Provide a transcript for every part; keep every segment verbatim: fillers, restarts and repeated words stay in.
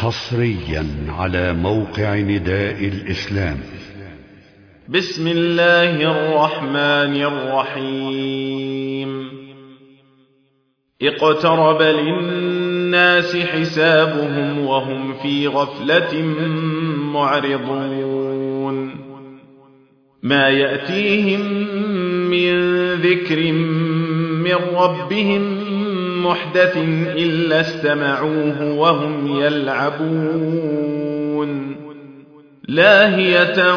حصريا على موقع نداء الإسلام. بسم الله الرحمن الرحيم. اقترب للناس حسابهم وهم في غفلة معرضون. ما يأتيهم من ذكر من ربهم محدث إلا استمعوه وهم يلعبون. لاهية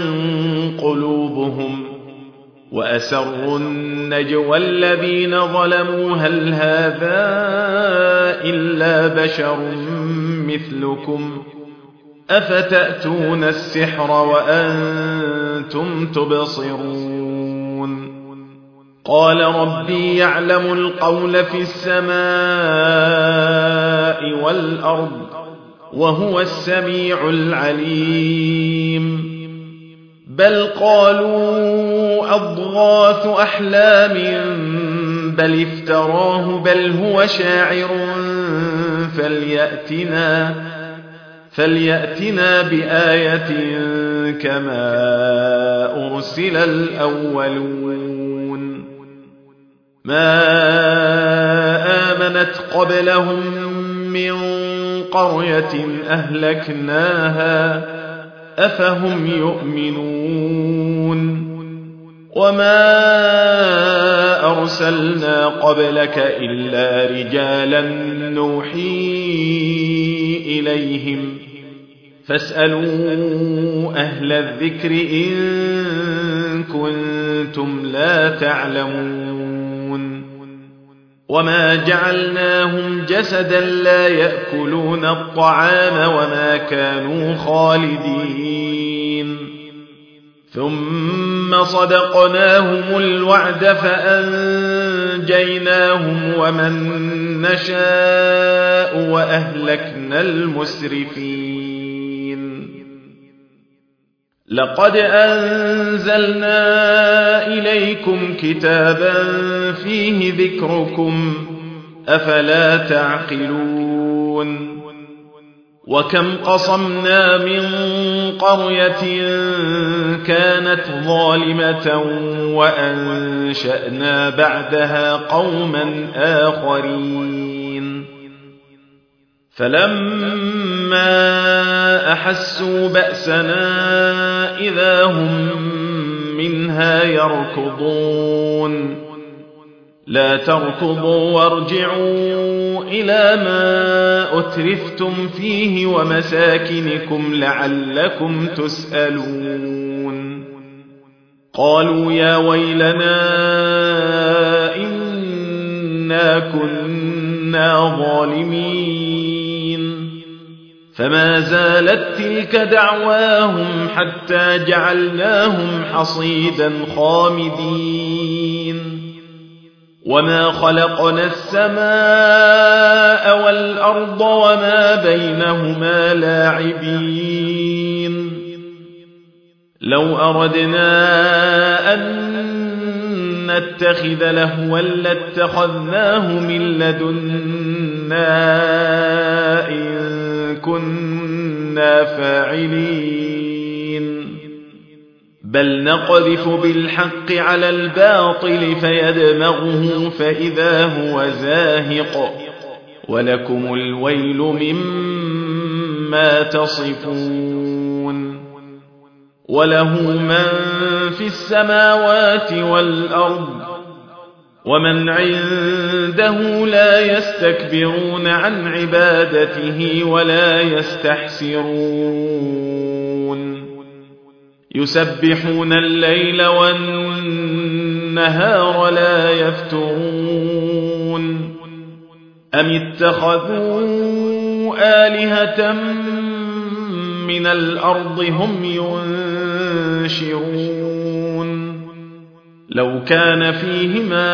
قلوبهم وأسروا النجوى الذين ظلموا هل هذا إلا بشر مثلكم أفتأتون السحر وأنتم تبصرون. قال ربي يعلم القول في السماء والأرض وهو السميع العليم. بل قالوا أضغاث أحلام بل افتراه بل هو شاعر فليأتنا, فليأتنا بآية كما أرسل الأولون. ما آمنت قبلهم من قرية أهلكناها أفهم يؤمنون. وما أرسلنا قبلك إلا رجالا نوحي إليهم فاسألوا أهل الذكر إن كنتم لا تعلمون. وما جعلناهم جسدا لا يأكلون الطعام وما كانوا خالدين. ثم صدقناهم الوعد فأنجيناهم ومن نشاء وأهلكنا المسرفين. لقد أنزلنا إليكم كتابا فيه ذكركم أفلا تعقلون. وكم قصمنا من قرية كانت ظالمة وأنشأنا بعدها قوما آخرين. فلما أحسوا بأسنا إذا هم منها يركضون. لا تركضوا وارجعوا إلى ما أترفتم فيه ومساكنكم لعلكم تسألون. قالوا يا ويلنا إنا كنا ظالمين. فما زالت تلك دعواهم حتى جعلناهم حصيدا خامدين. وما خلقنا السماء والأرض وما بينهما لاعبين. لو أردنا أن نتخذ لهوا لاتخذناه من لدنا إن كنا فاعلين. بل نقذف بالحق على الباطل فيدمغه فإذا هو زاهق ولكم الويل مما تصفون. وله من في السماوات والأرض ومن عنده لا يستكبرون عن عبادته ولا يستحسرون. يسبحون الليل والنهار لا يفترون. أم اتخذوا آلهة من الأرض هم ينشرون. لو كان فيهما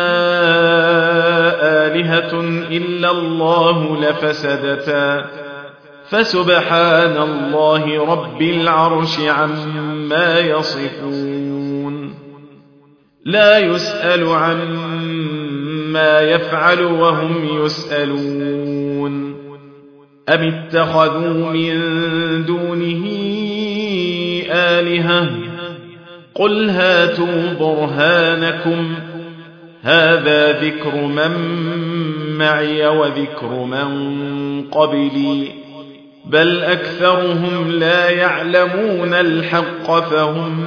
آلهة إلا الله لفسدتا فسبحان الله رب العرش عما يصفون. لا يسأل عما يفعل وهم يسألون أم اتخذوا من دونه آلهة قل هاتوا برهانكم هذا ذكر من معي وذكر من قبلي بل أكثرهم لا يعلمون الحق فهم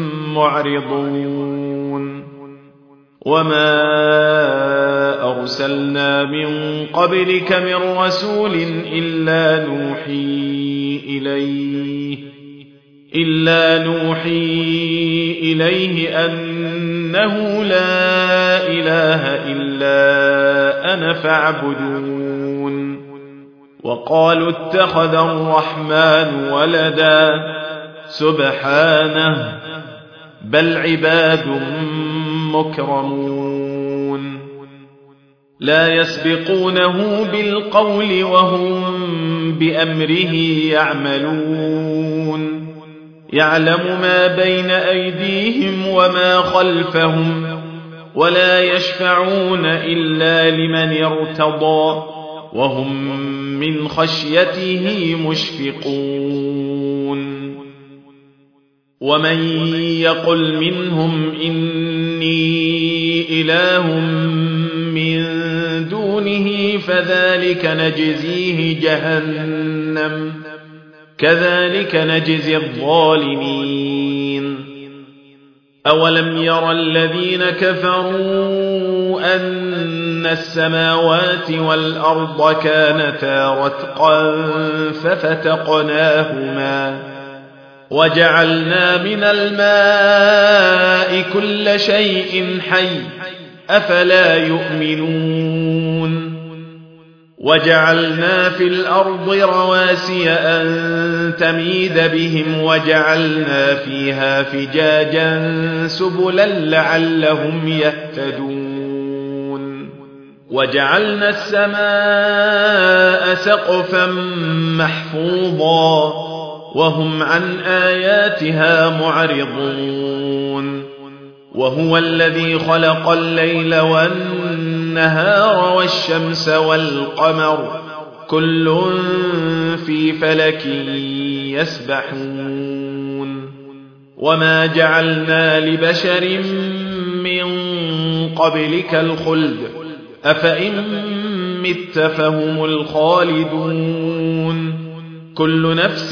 معرضون وما أرسلنا من قبلك من رسول إلا نوحي إليه إلا نوحي إليه أنه لا إله إلا أنا فاعبدون وقالوا اتخذ الرحمن ولدا سبحانه بل عباد مكرمون لا يسبقونه بالقول وهم بأمره يعملون يعلم ما بين أيديهم وما خلفهم ولا يشفعون إلا لمن ارتضى وهم من خشيته مشفقون ومن يقل منهم إني إله من دونه فذلك نجزيه جهنم كذلك نجزي الظالمين أولم يرى الذين كفروا أن السماوات والأرض كانتا رتقا ففتقناهما وجعلنا من الماء كل شيء حي أفلا يؤمنون وجعلنا في الأرض رواسي أن تميد بهم وجعلنا فيها فجاجا سبلا لعلهم يهتدون وجعلنا السماء سقفا محفوظا وهم عن آياتها معرضون وهو الذي خلق الليل والنهار والشمس والقمر كل في فلك يسبحون وما جعلنا لبشر من قبلك الخلد أفإن مت فهم الخالدون كل نفس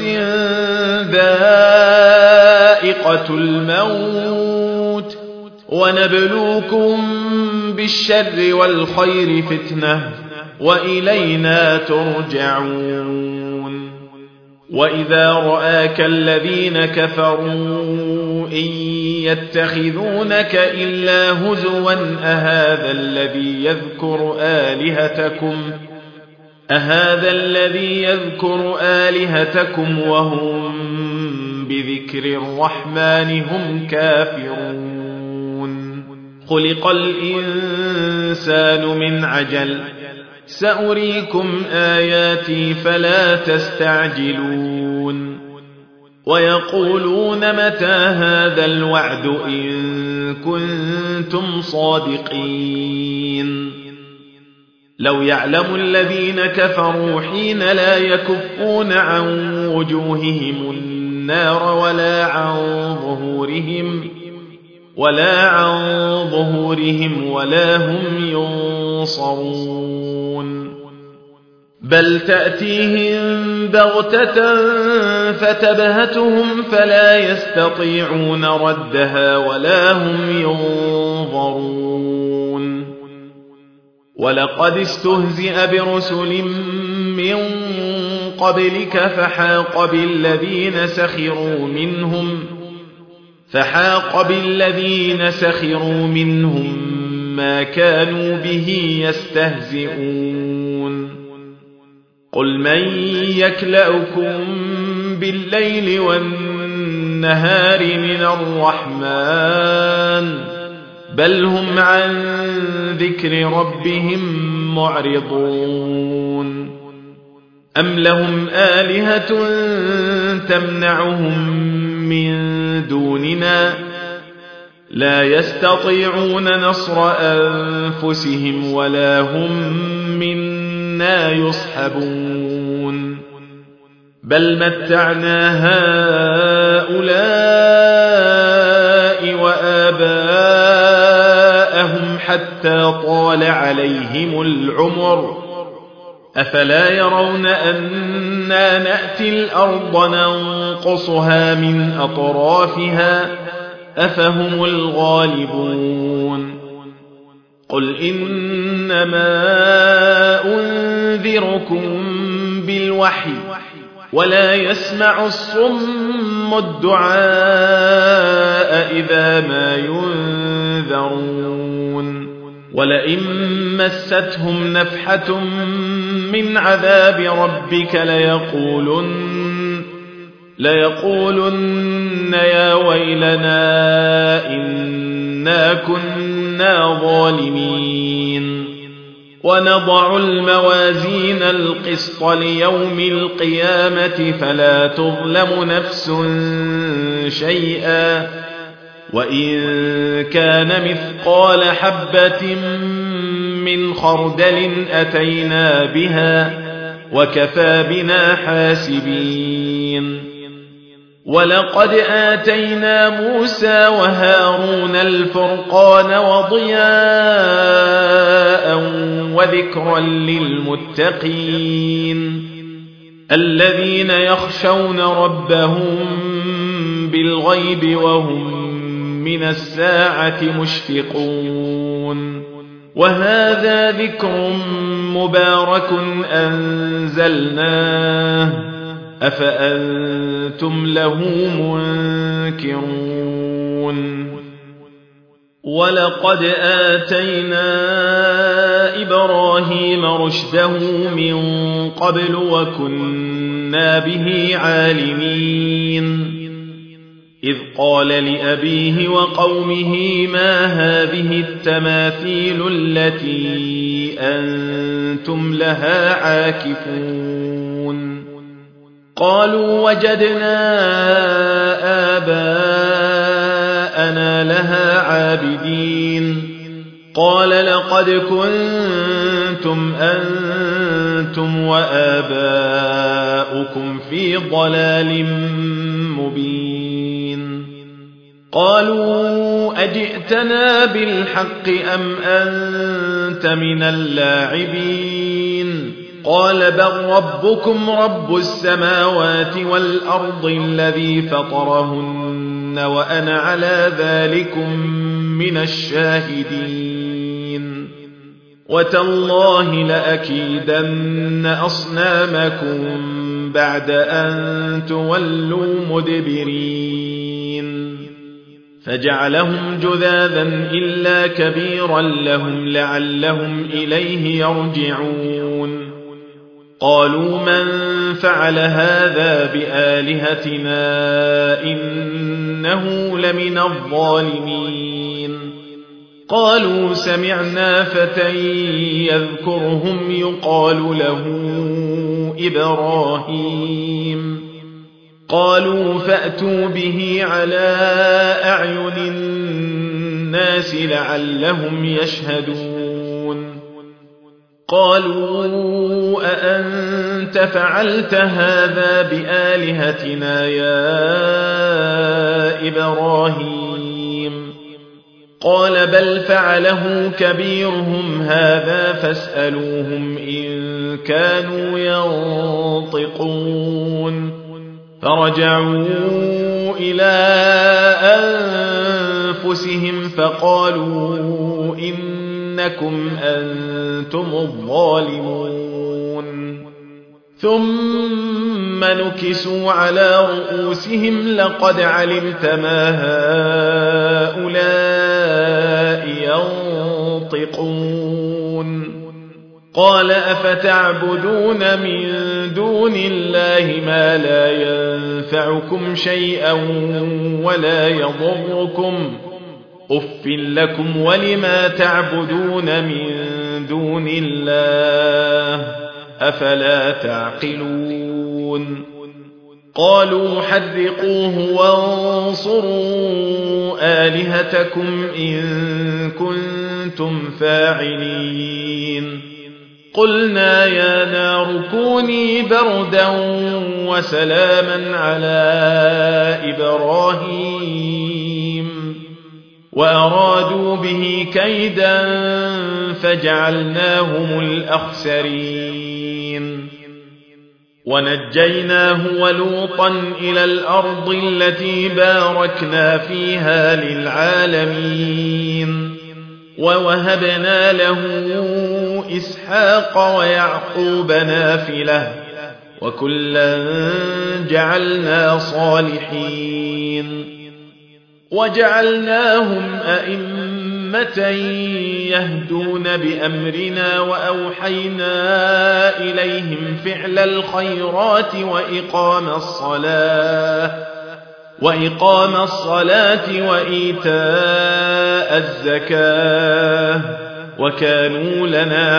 ذائقة الموت ونبلوكم بالشر والخير فتنة وإلينا ترجعون وإذا رآك الذين كفروا إن يتخذونك إلا هزوا أهذا الذي يذكر آلهتكم أهذا الذي يذكر آلهتكم وهم بذكر الرحمن هم كافرون خلق الإنسان من عجل سأريكم آياتي فلا تستعجلون ويقولون متى هذا الوعد إن كنتم صادقين لو يعلم الذين كفروا حين لا يكفون عن وجوههم النار ولا عن ظهورهم ولا عن ظهورهم ولا هم ينصرون بل تأتيهم بغتة فتبهتهم فلا يستطيعون ردها ولا هم ينظرون ولقد استهزئ برسل من قبلك فحاق بالذين سخروا منهم فحاق بالذين سخروا منهم ما كانوا به يستهزئون قل من يكلأكم بالليل والنهار من الرحمن بل هم عن ذكر ربهم معرضون أم لهم آلهة تمنعهم من دوننا لا يستطيعون نصر أنفسهم ولا هم منا يصحبون بل متعنا هؤلاء وآباءهم حتى طال عليهم العمر أفلا يرون أنا نأتي الأرض ننقصها من أطرافها أفهم الغالبون قل إنما أنذركم بالوحي ولا يسمع الصم الدعاء إذا ما ينذرون ولئن مستهم نفحة من عذاب ربك ليقولن, ليقولن يا ويلنا إنا كنا ظالمين ونضع الموازين القسط ليوم القيامة فلا تظلم نفس شيئا وإن كان مثقال حبة من خردل أتينا بها وكفى بنا حاسبين ولقد آتينا موسى وهارون الفرقان وضياء وذكرا للمتقين الذين يخشون ربهم بالغيب وهم من الساعة مشفقون وهذا ذكر مبارك أنزلناه أفأنتم له منكرون ولقد آتينا إبراهيم رشده من قبل وكنا به عالمين إذ قال لأبيه وقومه ما هذه التماثيل التي أنتم لها عاكفون قالوا وجدنا آباءنا لها عابدين قال لقد كنتم أنتم وآباؤكم في ضلال مبين قالوا أجئتنا بالحق أم أنت من اللاعبين قال بل ربكم رب السماوات والأرض الذي فطرهن وأنا على ذلكم من الشاهدين وتالله لأكيدن أصنامكم بعد أن تولوا مدبرين فجعلهم جذاذا إلا كبيرا لهم لعلهم إليه يرجعون قالوا من فعل هذا بآلهتنا إنه لمن الظالمين قالوا سمعنا فتى يذكرهم يقال له إبراهيم قالوا فأتوا به على أعين الناس لعلهم يشهدون قالوا أأنت فعلت هذا بآلهتنا يا إبراهيم قال بل فعله كبيرهم هذا فاسألوهم إن كانوا ينطقون فرجعوا إلى أنفسهم فقالوا إنكم أنتم الظالمون ثم نكسوا على رؤوسهم لقد علمت ما هؤلاء ينطقون قال أفتعبدون من دون الله ما لا ينفعكم شيئا ولا يضركم أف لكم ولما تعبدون من دون الله أفلا تعقلون قالوا حرقوه وانصروا آلهتكم إن كنتم فاعلين قلنا يا نار كوني بردا وسلاما على إبراهيم وأرادوا به كيدا فجعلناهم الأخسرين ونجيناه ولوطا إلى الأرض التي باركنا فيها للعالمين ووهبنا له إسحاق ويعقوب نافلة وكلا جعلنا صالحين وجعلناهم أئمة يهدون بأمرنا وأوحينا إليهم فعل الخيرات وإقام الصلاة وإقام الصلاة وإيتاء الزكاة وكانوا لنا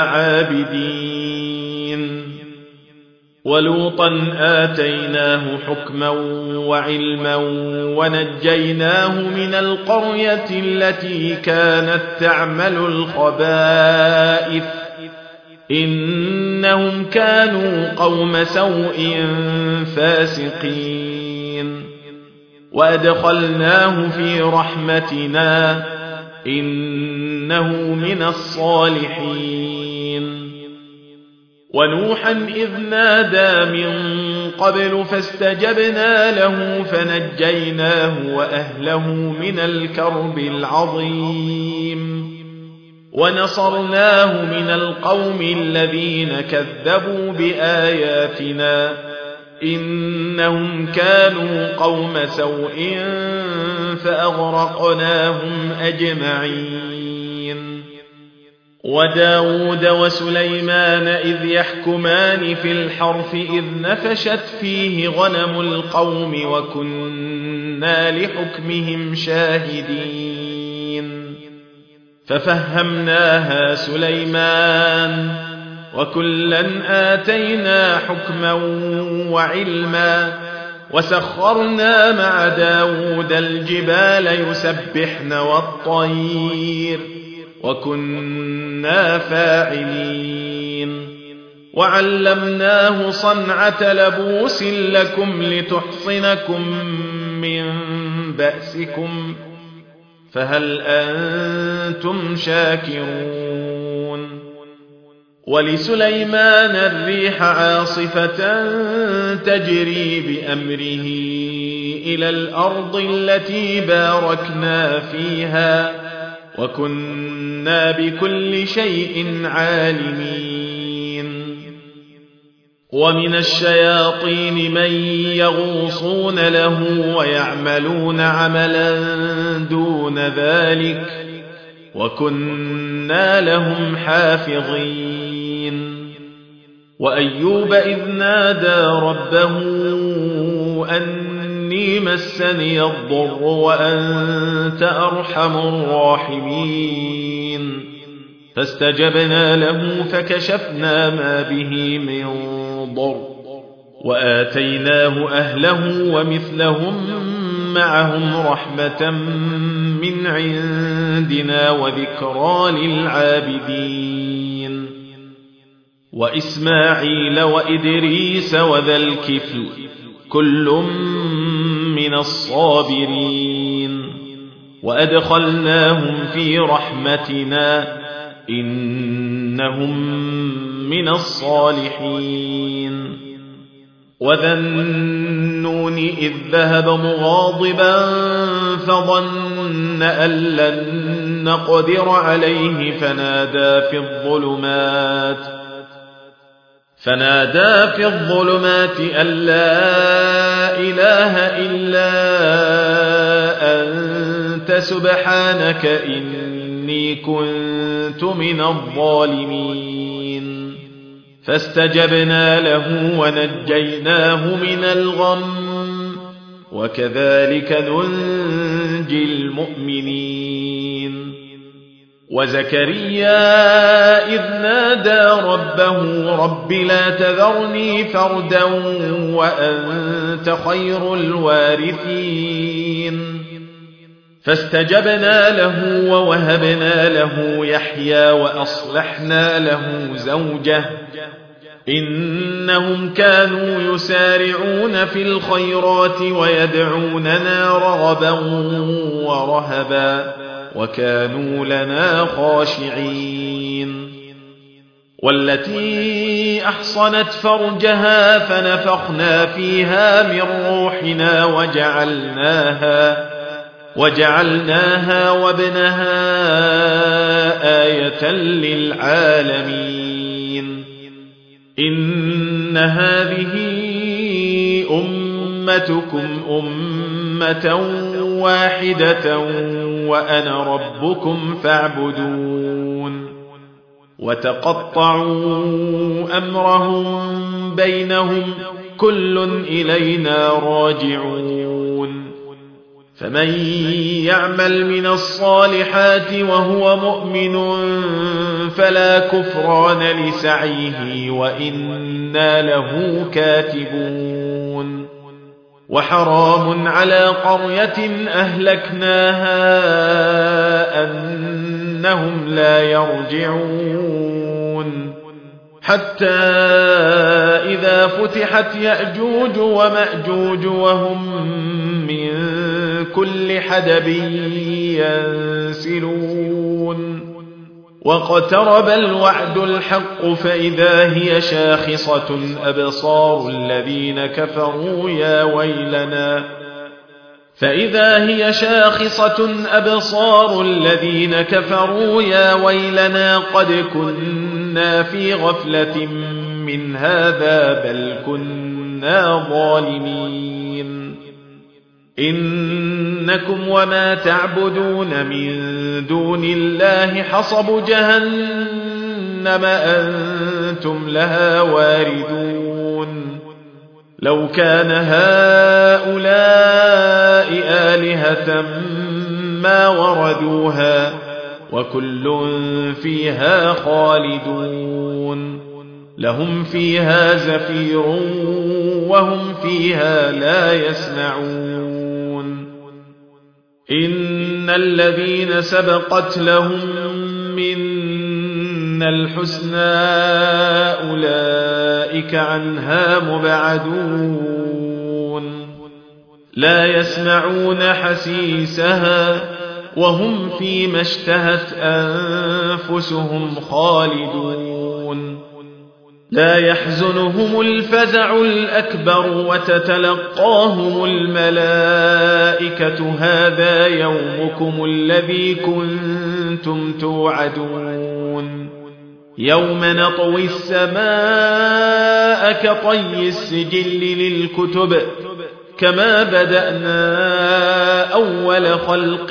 عابدين ولوطا آتيناه حكما وعلما ونجيناه من القرية التي كانت تعمل الخبائث إنهم كانوا قوم سوء فاسقين وأدخلناه في رحمتنا إنه من الصالحين ونوحا إذ نادى من قبل فاستجبنا له فنجيناه وأهله من الكرب العظيم ونصرناه من القوم الذين كذبوا بآياتنا إنهم كانوا قوم سوء فأغرقناهم أجمعين وداود وسليمان إذ يحكمان في الحرث إذ نفشت فيه غنم القوم وكنا لحكمهم شاهدين ففهمناها سليمان وكلا آتينا حكما وعلما وسخرنا مع داود الجبال يسبحن والطير وكنا فاعلين وعلمناه صنعة لبوس لكم لتحصنكم من بأسكم فهل أنتم شاكرون ولسليمان الريح عاصفة تجري بأمره إلى الأرض التي باركنا فيها وكنا بكل شيء عالمين ومن الشياطين من يغوصون له ويعملون عملا دون ذلك وكنا لهم حافظين وأيوب إذ نادى ربه أني مسني الضر وأنت أرحم الراحمين فاستجبنا له فكشفنا ما به من ضر وآتيناه أهله ومثلهم معهم رحمة من عندنا وذكرى للعابدين وإسماعيل وإدريس وذا الكفل كل من الصابرين وأدخلناهم في رحمتنا إنهم من الصالحين وذا النون إذ ذهب مغاضبا فظن أن لن نقدر عليه فنادى في الظلمات فنادى في الظلمات أن لا إله إلا أنت سبحانك إني كنت من الظالمين فاستجبنا له ونجيناه من الغم وكذلك ننجي المؤمنين وزكريا إذ نادى ربه رب لا تذرني فردا وأنت خير الوارثين فاستجبنا له ووهبنا له يحيى وأصلحنا له زوجه إنهم كانوا يسارعون في الخيرات ويدعوننا رغبا ورهبا وكانوا لنا خاشعين والتي أحصنت فرجها فنفخنا فيها من روحنا وجعلناها وجعلناها وابنها آية للعالمين إن هذه أمتكم أمة واحدة وأنا ربكم فاعبدون وتقطعوا أمرهم بينهم كل إلينا راجعون فمن يعمل من الصالحات وهو مؤمن فلا كفران لسعيه وإنا له كاتبون وحرام على قرية أهلكناها أنهم لا يرجعون حتى إذا فتحت يأجوج ومأجوج وهم من كل حدب ينسلون واقترب الوعد الحق فإذا هي شاخصة أبصار الذين كفروا يا ويلنا فإذا هي شاخصة أبصار الذين كفروا يا ويلنا قد كنا في غفلة من هذا بل كنا ظالمين إنكم وما تعبدون من دون الله حصب جهنم أنتم لها واردون لو كان هؤلاء آلهة ما وردوها وكل فيها خالدون لهم فيها زفير وهم فيها لا يسمعون إن الذين سبقت لهم منا الحسنى أولئك عنها مبعدون لا يسمعون حسيسها وهم فيما اشتهت أنفسهم خالدون لا يحزنهم الفزع الأكبر وتتلقاهم الملائكة هذا يومكم الذي كنتم توعدون يوم نطوي السماء كطي السجل للكتب كما بدأنا أول خلق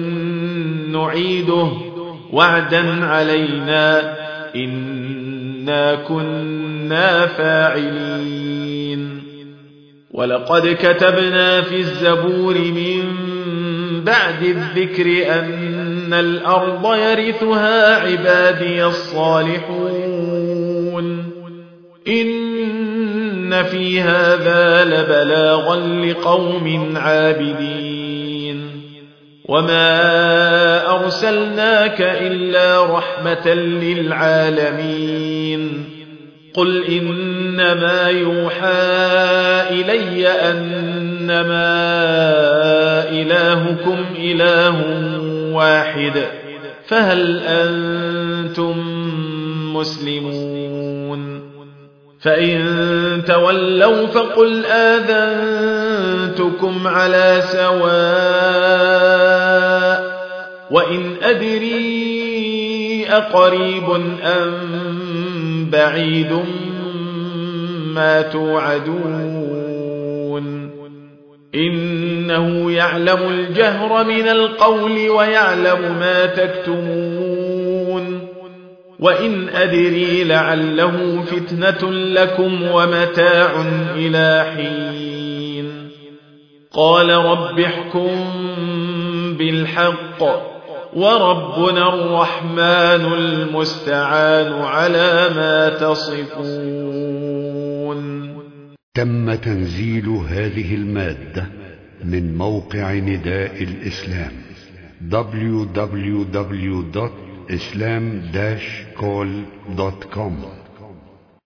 نعيده وعدا علينا إنا كنا فاعلين ولقد كتبنا في الزبور من بعد الذكر أن الأرض يرثها عبادي الصالحون إن في هذا لبلاغا لقوم عابدين وما أرسلناك إلا رحمة للعالمين قل إنما يوحى إلي أنما إلهكم إله واحد فهل أنتم مسلمون فإن تولوا فقل آذنتكم على سواء وإن أدري أقريب أم بعيد ما توعدون إنه يعلم الجهر من القول ويعلم ما تكتمون وإن أدري لعله فتنة لكم ومتاع إلى حين قال رب احكم بالحق وربنا الرحمن المستعان على ما تصفون. تم تنزيل هذه المادة من موقع نداء الإسلام دبليو دبليو دبليو دوت islam dash call دوت com